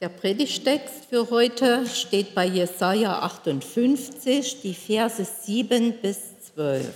Der Predigtext für heute steht bei Jesaja 58, die Verse 7 bis 12.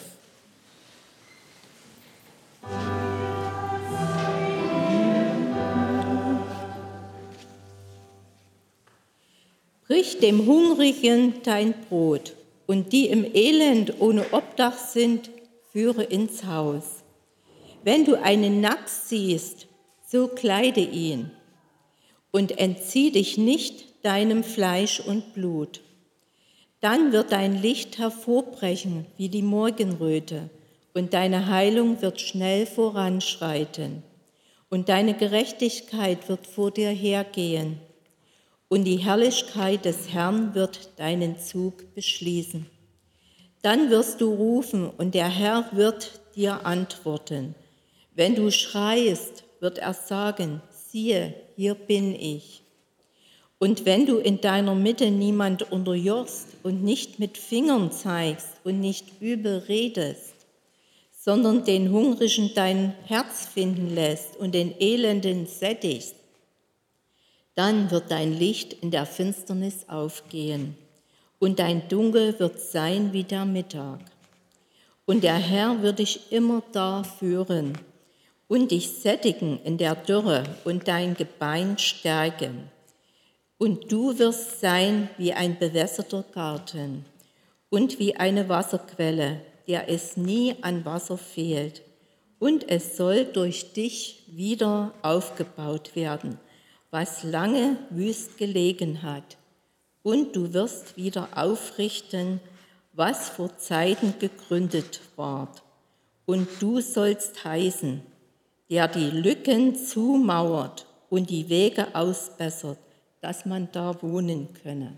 Brich dem Hungrigen dein Brot, und die im Elend ohne Obdach sind, führe ins Haus. Wenn du einen Nachs siehst, so kleide ihn, und entzieh dich nicht deinem Fleisch und Blut. Dann wird dein Licht hervorbrechen wie die Morgenröte, und deine Heilung wird schnell voranschreiten, und deine Gerechtigkeit wird vor dir hergehen, und die Herrlichkeit des Herrn wird deinen Zug beschließen. Dann wirst du rufen, und der Herr wird dir antworten. Wenn du schreist, wird er sagen, siehe, hier bin ich. Und wenn du in deiner Mitte niemand unterjochst und nicht mit Fingern zeigst und nicht übel redest, sondern den Hungrigen dein Herz finden lässt und den Elenden sättigst, dann wird dein Licht in der Finsternis aufgehen und dein Dunkel wird sein wie der Mittag. Und der Herr wird dich immer da führen und dich sättigen in der Dürre und dein Gebein stärken. Und du wirst sein wie ein bewässerter Garten und wie eine Wasserquelle, der es nie an Wasser fehlt. Und es soll durch dich wieder aufgebaut werden, was lange wüst gelegen hat. Und du wirst wieder aufrichten, was vor Zeiten gegründet ward. Und du sollst heißen, der die Lücken zumauert und die Wege ausbessert, dass man da wohnen könne.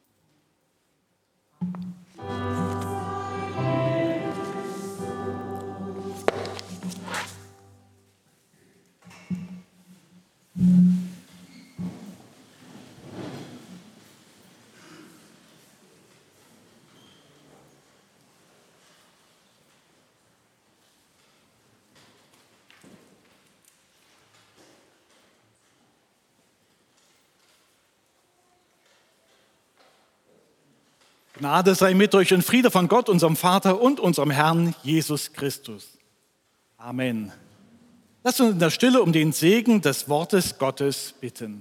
Gnade sei mit euch und Friede von Gott, unserem Vater und unserem Herrn Jesus Christus. Amen. Lasst uns in der Stille um den Segen des Wortes Gottes bitten.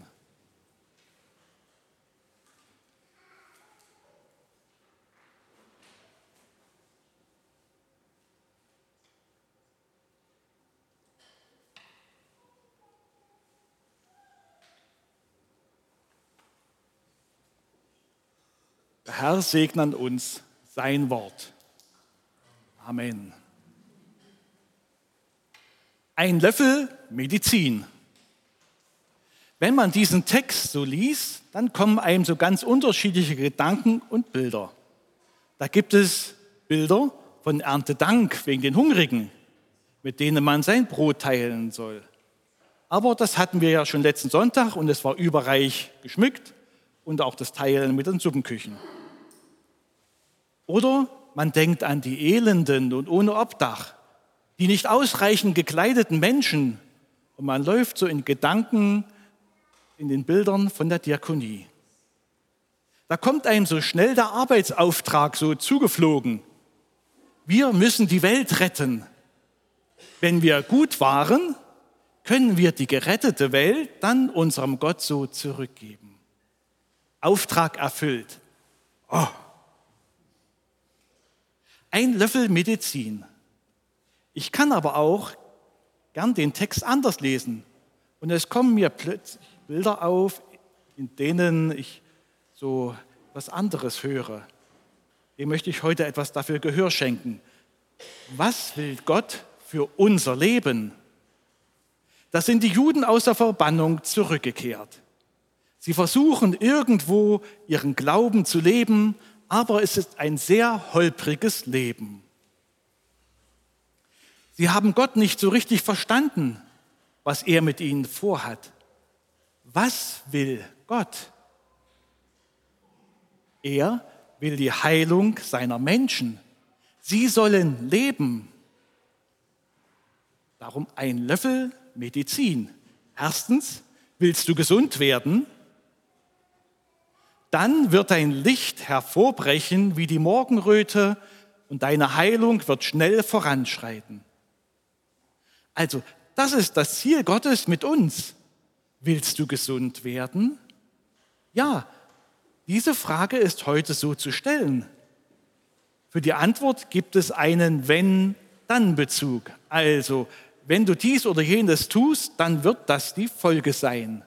Der Herr segne an uns sein Wort. Amen. Ein Löffel Medizin. Wenn man diesen Text so liest, dann kommen einem so ganz unterschiedliche Gedanken und Bilder. Da gibt es Bilder von Erntedank wegen den Hungrigen, mit denen man sein Brot teilen soll. Aber das hatten wir ja schon letzten Sonntag und es war überreich geschmückt und auch das Teilen mit den Suppenküchen. Oder man denkt an die Elenden und ohne Obdach, die nicht ausreichend gekleideten Menschen und man läuft so in Gedanken in den Bildern von der Diakonie. Da kommt einem so schnell der Arbeitsauftrag so zugeflogen. Wir müssen die Welt retten. Wenn wir gut waren, können wir die gerettete Welt dann unserem Gott so zurückgeben. Auftrag erfüllt. Oh. Ein Löffel Medizin. Ich kann aber auch gern den Text anders lesen. Und es kommen mir plötzlich Bilder auf, in denen ich so was anderes höre. Dem möchte ich heute etwas dafür Gehör schenken. Was will Gott für unser Leben? Da sind die Juden aus der Verbannung zurückgekehrt. Sie versuchen irgendwo ihren Glauben zu leben, aber es ist ein sehr holpriges Leben. Sie haben Gott nicht so richtig verstanden, was er mit ihnen vorhat. Was will Gott? Er will die Heilung seiner Menschen. Sie sollen leben. Darum ein Löffel Medizin. Erstens, willst du gesund werden? dann wird dein Licht hervorbrechen wie die Morgenröte und deine Heilung wird schnell voranschreiten. Also, das ist das Ziel Gottes mit uns. Willst du gesund werden? Ja, diese Frage ist heute so zu stellen. Für die Antwort gibt es einen Wenn-Dann-Bezug. Also, wenn du dies oder jenes tust, dann wird das die Folge sein.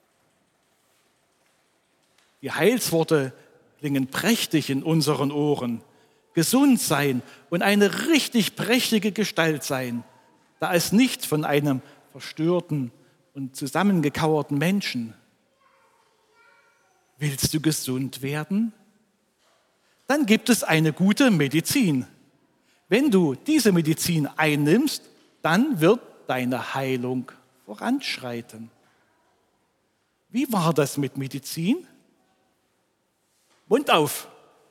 Die Heilsworte klingen prächtig in unseren Ohren. Gesund sein und eine richtig prächtige Gestalt sein. Da ist nichts von einem verstörten und zusammengekauerten Menschen. Willst du gesund werden? Dann gibt es eine gute Medizin. Wenn du diese Medizin einnimmst, dann wird deine Heilung voranschreiten. Wie war das mit Medizin? Mund auf.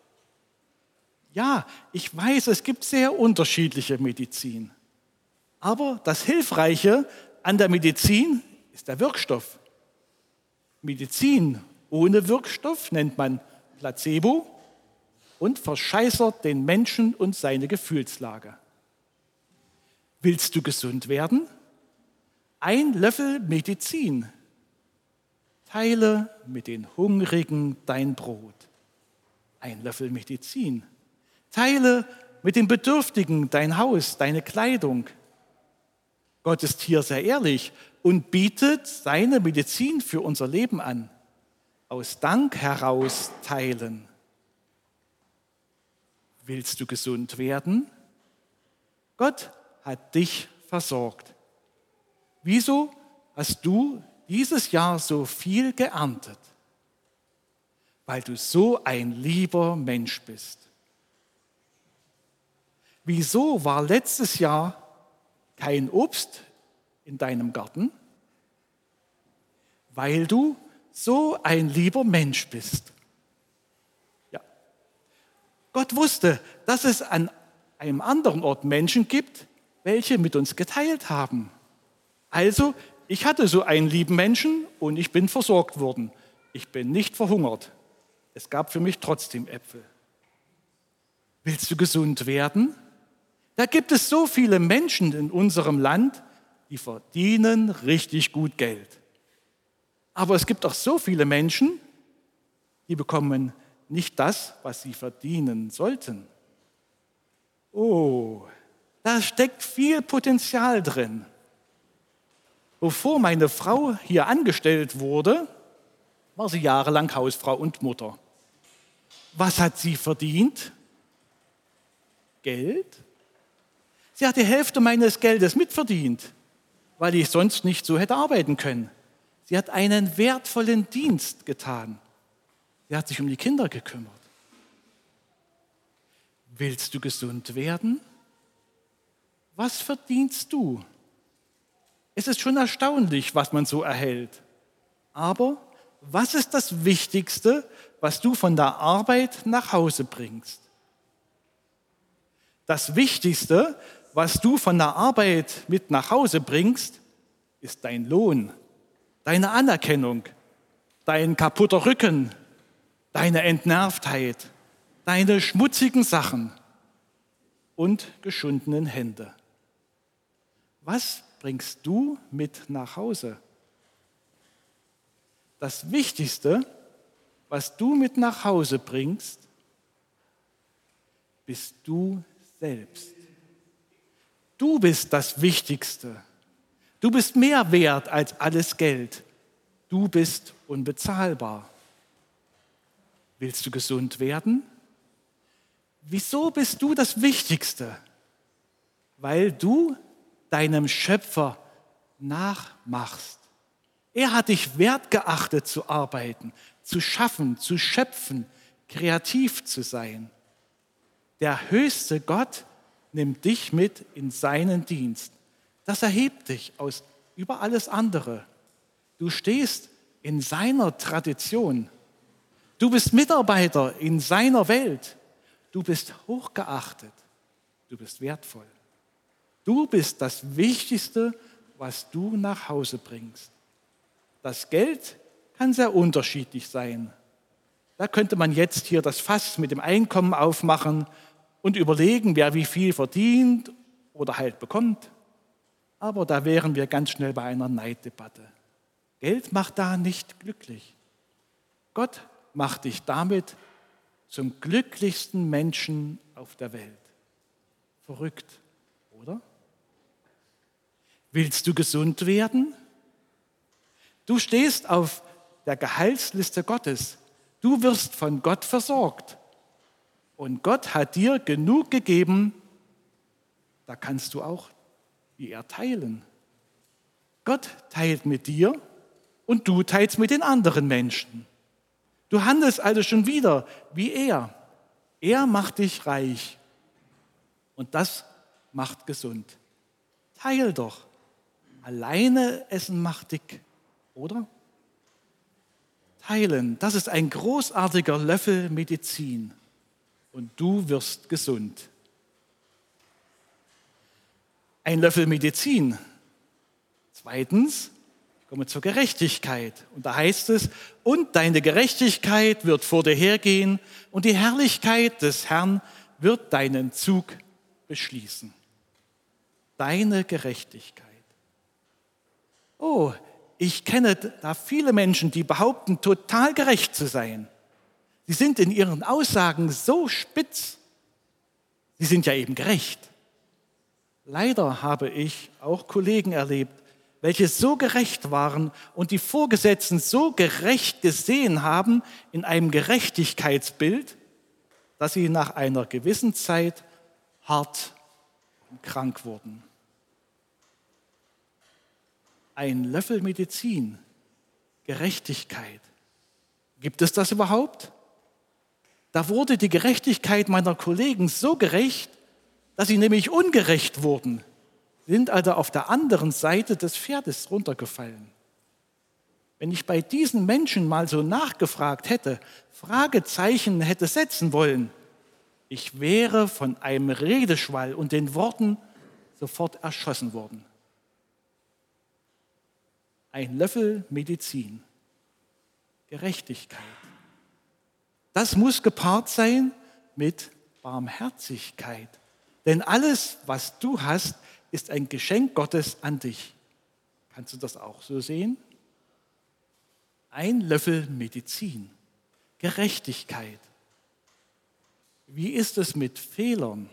Ja, ich weiß, es gibt sehr unterschiedliche Medizin. Aber das Hilfreiche an der Medizin ist der Wirkstoff. Medizin ohne Wirkstoff nennt man Placebo und verscheißert den Menschen und seine Gefühlslage. Willst du gesund werden? Ein Löffel Medizin. Teile mit den Hungrigen dein Brot. Ein Löffel Medizin. Teile mit den Bedürftigen dein Haus, deine Kleidung. Gott ist hier sehr ehrlich und bietet seine Medizin für unser Leben an. Aus Dank heraus teilen. Willst du gesund werden? Gott hat dich versorgt. Wieso hast du dieses Jahr so viel geerntet? Weil du so ein lieber Mensch bist. Wieso war letztes Jahr kein Obst in deinem Garten? Weil du so ein lieber Mensch bist. Ja. Gott wusste, dass es an einem anderen Ort Menschen gibt, welche mit uns geteilt haben. Also, ich hatte so einen lieben Menschen und ich bin versorgt worden. Ich bin nicht verhungert. Es gab für mich trotzdem Äpfel. Willst du gesund werden? Da gibt es so viele Menschen in unserem Land, die verdienen richtig gut Geld. Aber es gibt auch so viele Menschen, die bekommen nicht das, was sie verdienen sollten. Oh, da steckt viel Potenzial drin. Bevor meine Frau hier angestellt wurde, war sie jahrelang Hausfrau und Mutter. Was hat sie verdient? Geld? Sie hat die Hälfte meines Geldes mitverdient, weil ich sonst nicht so hätte arbeiten können. Sie hat einen wertvollen Dienst getan. Sie hat sich um die Kinder gekümmert. Willst du gesund werden? Was verdienst du? Es ist schon erstaunlich, was man so erhält. Aber was ist das Wichtigste, was du von der Arbeit nach Hause bringst? Das Wichtigste, was du von der Arbeit mit nach Hause bringst, ist dein Lohn, deine Anerkennung, dein kaputter Rücken, deine Entnervtheit, deine schmutzigen Sachen und geschundenen Hände. Was bringst du mit nach Hause? Das Wichtigste, was du mit nach Hause bringst, bist du selbst. Du bist das Wichtigste. Du bist mehr wert als alles Geld. Du bist unbezahlbar. Willst du gesund werden? Wieso bist du das Wichtigste? Weil du deinem Schöpfer nachmachst. Er hat dich wertgeachtet zu arbeiten, zu schaffen, zu schöpfen, kreativ zu sein. Der höchste Gott nimmt dich mit in seinen Dienst. Das erhebt dich über alles andere. Du stehst in seiner Tradition. Du bist Mitarbeiter in seiner Welt. Du bist hochgeachtet. Du bist wertvoll. Du bist das Wichtigste, was du nach Hause bringst. Das Geld kann sehr unterschiedlich sein. Da könnte man jetzt hier das Fass mit dem Einkommen aufmachen und überlegen, wer wie viel verdient oder halt bekommt. Aber da wären wir ganz schnell bei einer Neiddebatte. Geld macht da nicht glücklich. Gott macht dich damit zum glücklichsten Menschen auf der Welt. Verrückt, oder? Willst du gesund werden? Du stehst auf der Gehaltsliste Gottes. Du wirst von Gott versorgt. Und Gott hat dir genug gegeben, da kannst du auch wie er teilen. Gott teilt mit dir und du teilst mit den anderen Menschen. Du handelst also schon wieder wie er. Er macht dich reich und das macht gesund. Teil doch. Alleine essen macht dick, oder? Teilen, das ist ein großartiger Löffel Medizin und du wirst gesund. Ein Löffel Medizin. Zweitens, ich komme zur Gerechtigkeit. Und da heißt es, und deine Gerechtigkeit wird vor dir hergehen und die Herrlichkeit des Herrn wird deinen Zug beschließen. Deine Gerechtigkeit. Oh, ich kenne da viele Menschen, die behaupten, total gerecht zu sein. Sie sind in ihren Aussagen so spitz. Sie sind ja eben gerecht. Leider habe ich auch Kollegen erlebt, welche so gerecht waren und die Vorgesetzten so gerecht gesehen haben in einem Gerechtigkeitsbild, dass sie nach einer gewissen Zeit hart und krank wurden. Ein Löffel Medizin, Gerechtigkeit. Gibt es das überhaupt? Da wurde die Gerechtigkeit meiner Kollegen so gerecht, dass sie nämlich ungerecht wurden, sind also auf der anderen Seite des Pferdes runtergefallen. Wenn ich bei diesen Menschen mal so nachgefragt hätte, Fragezeichen hätte setzen wollen, ich wäre von einem Redeschwall und den Worten sofort erschossen worden. Ein Löffel Medizin, Gerechtigkeit. Das muss gepaart sein mit Barmherzigkeit. Denn alles, was du hast, ist ein Geschenk Gottes an dich. Kannst du das auch so sehen? Ein Löffel Medizin, Gerechtigkeit. Wie ist es mit Fehlern?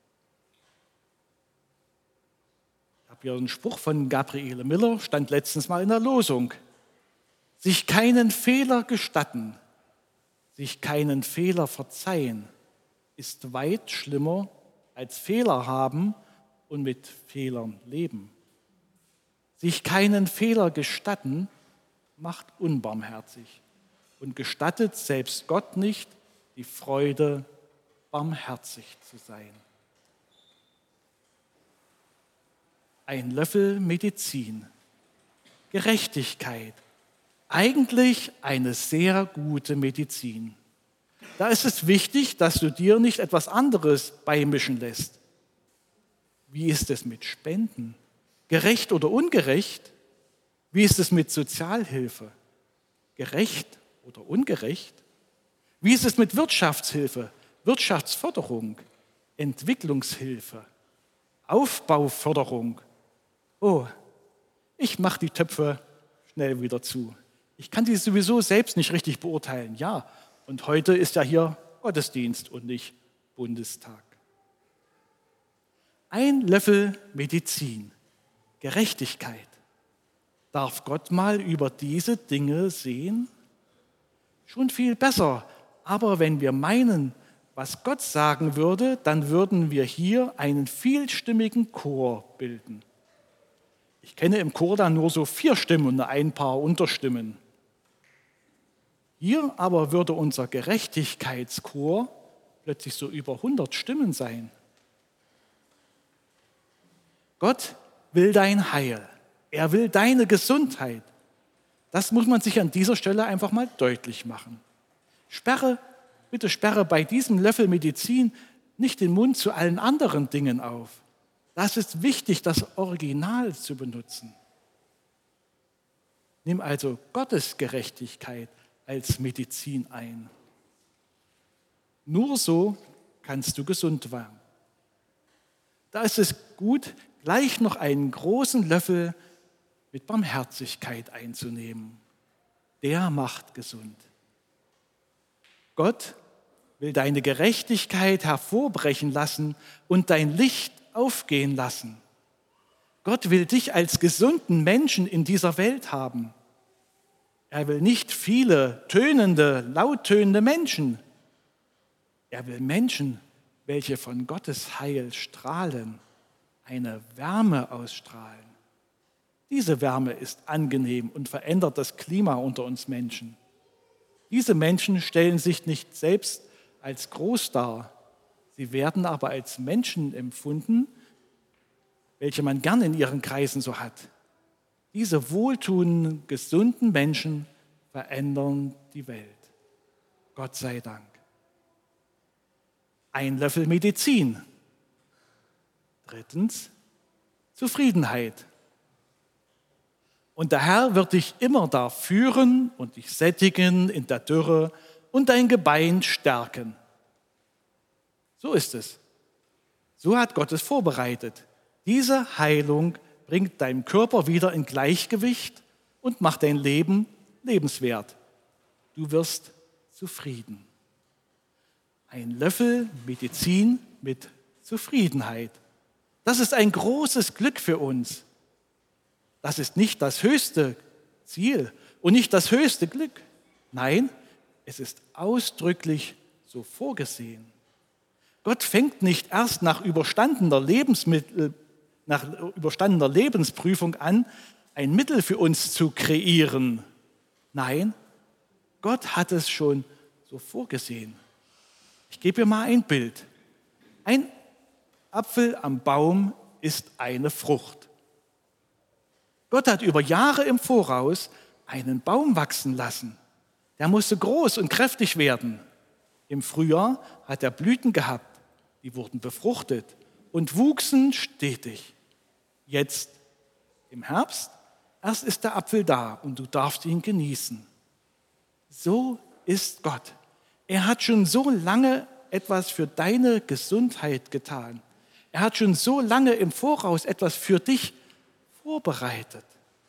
Ich habe hier einen Spruch von Gabriele Miller, stand letztens mal in der Losung. Sich keinen Fehler gestatten, sich keinen Fehler verzeihen, ist weit schlimmer als Fehler haben und mit Fehlern leben. Sich keinen Fehler gestatten, macht unbarmherzig und gestattet selbst Gott nicht die Freude, barmherzig zu sein. Ein Löffel Medizin, Gerechtigkeit, eigentlich eine sehr gute Medizin. Da ist es wichtig, dass du dir nicht etwas anderes beimischen lässt. Wie ist es mit Spenden? Gerecht oder ungerecht? Wie ist es mit Sozialhilfe? Gerecht oder ungerecht? Wie ist es mit Wirtschaftshilfe, Wirtschaftsförderung, Entwicklungshilfe, Aufbauförderung? Oh, ich mache die Töpfe schnell wieder zu. Ich kann die sowieso selbst nicht richtig beurteilen. Ja, und heute ist ja hier Gottesdienst und nicht Bundestag. Ein Löffel Medizin, Gerechtigkeit. Darf Gott mal über diese Dinge sehen? Schon viel besser. Aber wenn wir meinen, was Gott sagen würde, dann würden wir hier einen vielstimmigen Chor bilden. Ich kenne im Chor dann nur so 4 Stimmen und ein paar Unterstimmen. Hier aber würde unser Gerechtigkeitschor plötzlich so über 100 Stimmen sein. Gott will dein Heil. Er will deine Gesundheit. Das muss man sich an dieser Stelle einfach mal deutlich machen. Bitte sperre bei diesem Löffel Medizin nicht den Mund zu allen anderen Dingen auf. Das ist wichtig, das Original zu benutzen. Nimm also Gottes Gerechtigkeit als Medizin ein. Nur so kannst du gesund werden. Da ist es gut, gleich noch einen großen Löffel mit Barmherzigkeit einzunehmen. Der macht gesund. Gott will deine Gerechtigkeit hervorbrechen lassen und dein Licht aufgehen lassen. Gott will dich als gesunden Menschen in dieser Welt haben. Er will nicht viele tönende, lauttönende Menschen. Er will Menschen, welche von Gottes Heil strahlen, eine Wärme ausstrahlen. Diese Wärme ist angenehm und verändert das Klima unter uns Menschen. Diese Menschen stellen sich nicht selbst als groß dar. Sie werden aber als Menschen empfunden, welche man gern in ihren Kreisen so hat. Diese wohltuenden, gesunden Menschen verändern die Welt. Gott sei Dank. Ein Löffel Medizin. 3. Zufriedenheit. Und der Herr wird dich immer da führen und dich sättigen in der Dürre und dein Gebein stärken. So ist es. So hat Gott es vorbereitet. Diese Heilung bringt deinen Körper wieder in Gleichgewicht und macht dein Leben lebenswert. Du wirst zufrieden. Ein Löffel Medizin mit Zufriedenheit. Das ist ein großes Glück für uns. Das ist nicht das höchste Ziel und nicht das höchste Glück. Nein, es ist ausdrücklich so vorgesehen. Gott fängt nicht erst nach überstandener Lebensprüfung an, ein Mittel für uns zu kreieren. Nein, Gott hat es schon so vorgesehen. Ich gebe dir mal ein Bild. Ein Apfel am Baum ist eine Frucht. Gott hat über Jahre im Voraus einen Baum wachsen lassen. Der musste groß und kräftig werden. Im Frühjahr hat er Blüten gehabt, die wurden befruchtet und wuchsen stetig. Jetzt im Herbst, erst ist der Apfel da und du darfst ihn genießen. So ist Gott. Er hat schon so lange etwas für deine Gesundheit getan. Er hat schon so lange im Voraus etwas für dich vorbereitet.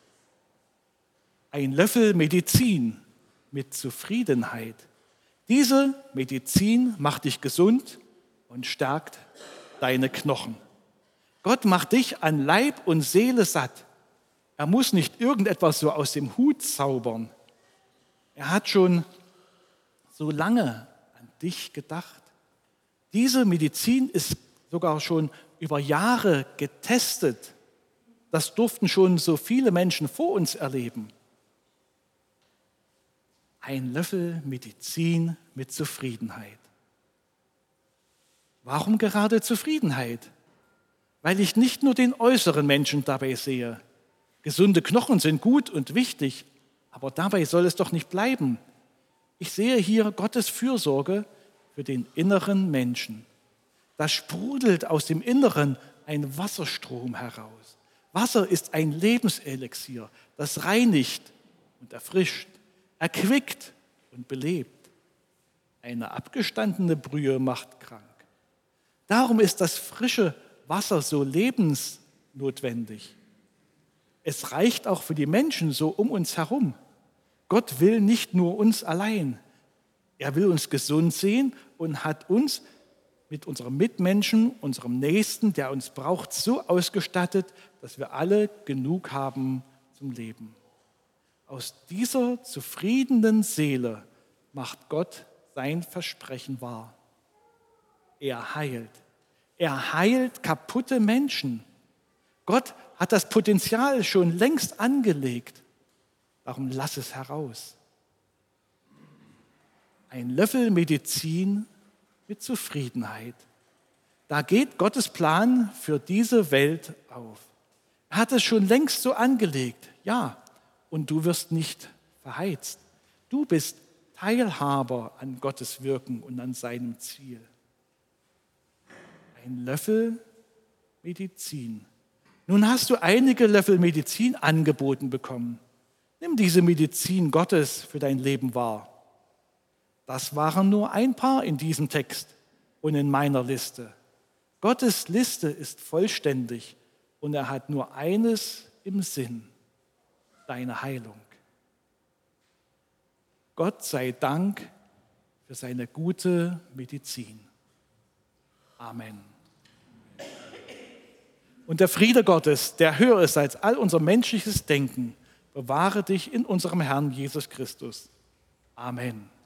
Ein Löffel Medizin mit Zufriedenheit. Diese Medizin macht dich gesund und stärkt deine Knochen. Gott macht dich an Leib und Seele satt. Er muss nicht irgendetwas so aus dem Hut zaubern. Er hat schon so lange an dich gedacht. Diese Medizin ist sogar schon über Jahre getestet. Das durften schon so viele Menschen vor uns erleben. Ein Löffel Medizin mit Zufriedenheit. Warum gerade Zufriedenheit? Weil ich nicht nur den äußeren Menschen dabei sehe. Gesunde Knochen sind gut und wichtig, aber dabei soll es doch nicht bleiben. Ich sehe hier Gottes Fürsorge für den inneren Menschen. Da sprudelt aus dem Inneren ein Wasserstrom heraus. Wasser ist ein Lebenselixier, das reinigt und erfrischt, erquickt und belebt. Eine abgestandene Brühe macht krank. Darum ist das frische Wasser so lebensnotwendig. Es reicht auch für die Menschen so um uns herum. Gott will nicht nur uns allein. Er will uns gesund sehen und hat uns mit unserem Mitmenschen, unserem Nächsten, der uns braucht, so ausgestattet, dass wir alle genug haben zum Leben. Aus dieser zufriedenen Seele macht Gott sein Versprechen wahr. Er heilt. Er heilt kaputte Menschen. Gott hat das Potenzial schon längst angelegt. Darum lass es heraus. Ein Löffel Medizin mit Zufriedenheit. Da geht Gottes Plan für diese Welt auf. Er hat es schon längst so angelegt. Ja, und du wirst nicht verheizt. Du bist Teilhaber an Gottes Wirken und an seinem Ziel. Ein Löffel Medizin. Nun hast du einige Löffel Medizin angeboten bekommen. Nimm diese Medizin Gottes für dein Leben wahr. Das waren nur ein paar in diesem Text und in meiner Liste. Gottes Liste ist vollständig und er hat nur eines im Sinn: deine Heilung. Gott sei Dank für seine gute Medizin. Amen. Und der Friede Gottes, der höher ist als all unser menschliches Denken, bewahre dich in unserem Herrn Jesus Christus. Amen.